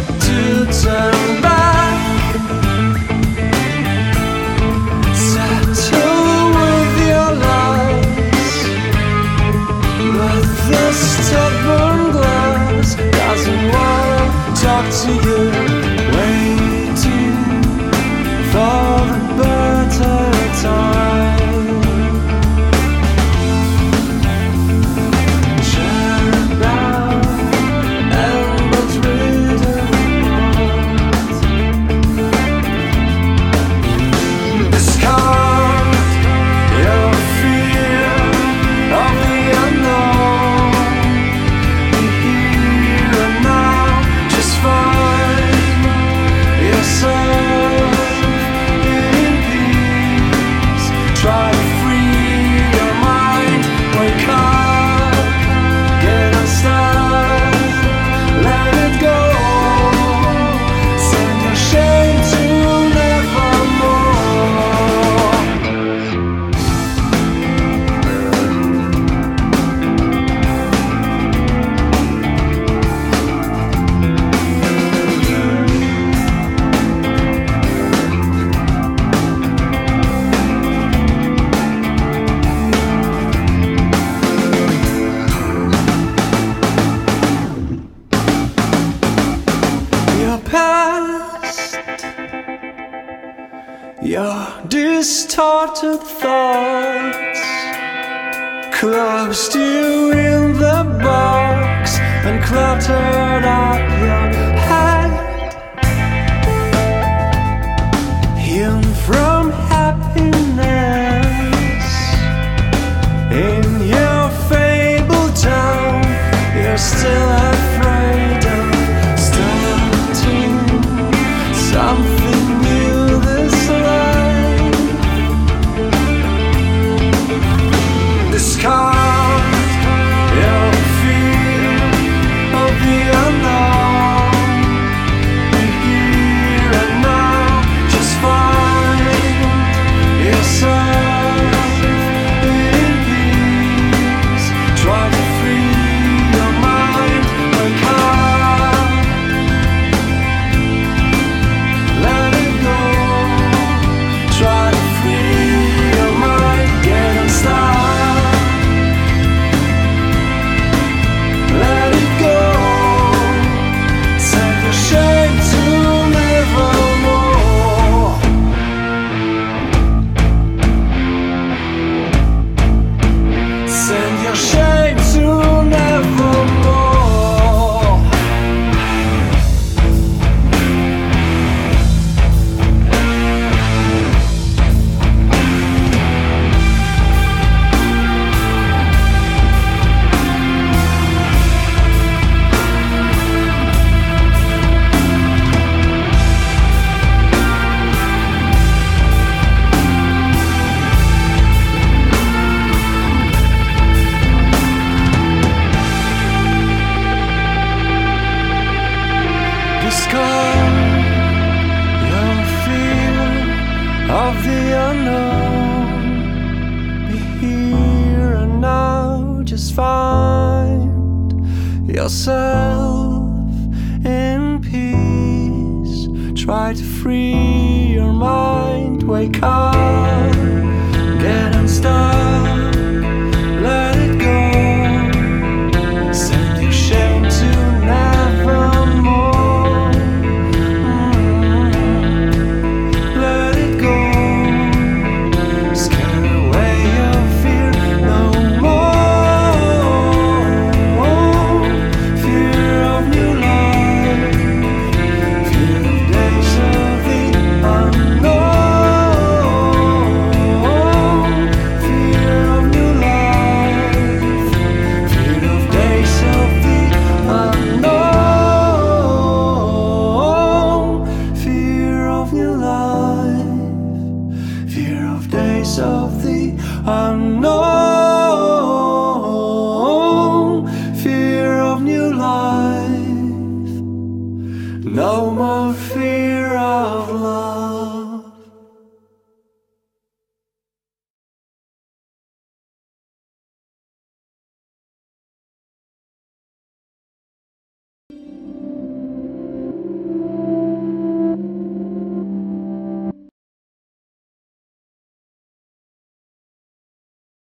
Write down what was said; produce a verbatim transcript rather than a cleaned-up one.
to turn back. Settle with your lies, but the stubborn glass doesn't wanna talk to you. Waiting for the better time. Your distorted thoughts closed you in the box and cluttered up your head. Hewn from happiness in your fabled town, you're still afraid of starting something new this life. Discard your fear of the unknown. Be here and now, just find yourself in peace. Try to free your mind, wake up, let it go. Try to free your mind, get unstuck. Discard your fear of the unknown. Be here and now, just find yourself in peace. Try to free your mind, wake up, get unstuck.